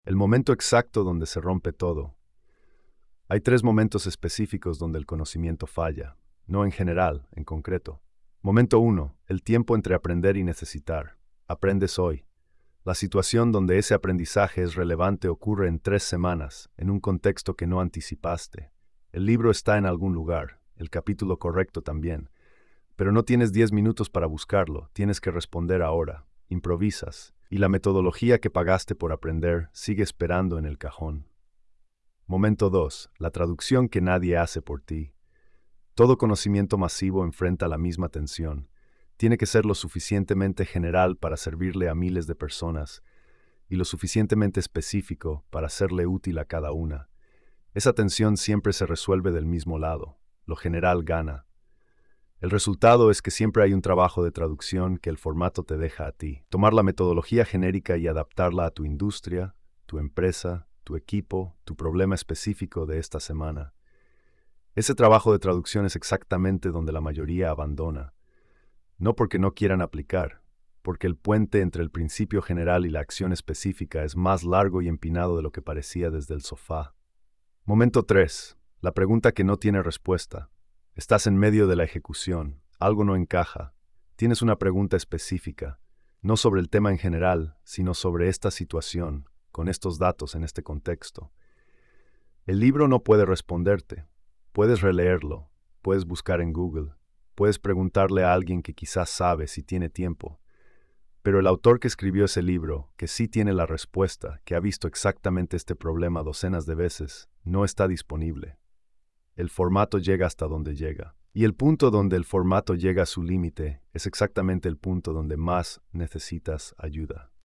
El momento exacto donde se rompe todo. Hay tres momentos específicos donde el conocimiento falla, no en general, en concreto. Momento 1. El tiempo entre aprender y necesitar. Aprendes hoy. La situación donde ese aprendizaje es relevante ocurre en 3 semanas, en un contexto que no anticipaste. El libro está en algún lugar, el capítulo correcto también, pero no tienes 10 minutos para buscarlo, tienes que responder ahora. Improvisas, y la metodología que pagaste por aprender sigue esperando en el cajón. Momento 2. La traducción que nadie hace por ti. Todo conocimiento masivo enfrenta la misma tensión. Tiene que ser lo suficientemente general para servirle a miles de personas y lo suficientemente específico para serle útil a cada una. Esa tensión siempre se resuelve del mismo lado. Lo general gana. El resultado es que siempre hay un trabajo de traducción que el formato te deja a ti. Tomar la metodología genérica y adaptarla a tu industria, tu empresa, tu equipo, tu problema específico de esta semana. Ese trabajo de traducción es exactamente donde la mayoría abandona. No porque no quieran aplicar, porque el puente entre el principio general y la acción específica es más largo y empinado de lo que parecía desde el sofá. Momento 3. La pregunta que no tiene respuesta. Estás en medio de la ejecución, algo no encaja. Tienes una pregunta específica, no sobre el tema en general, sino sobre esta situación, con estos datos en este contexto. El libro no puede responderte. Puedes releerlo, puedes buscar en Google, puedes preguntarle a alguien que quizás sabe si tiene tiempo. Pero el autor que escribió ese libro, que sí tiene la respuesta, que ha visto exactamente este problema docenas de veces, no está disponible. El formato llega hasta donde llega. Y el punto donde el formato llega a su límite es exactamente el punto donde más necesitas ayuda.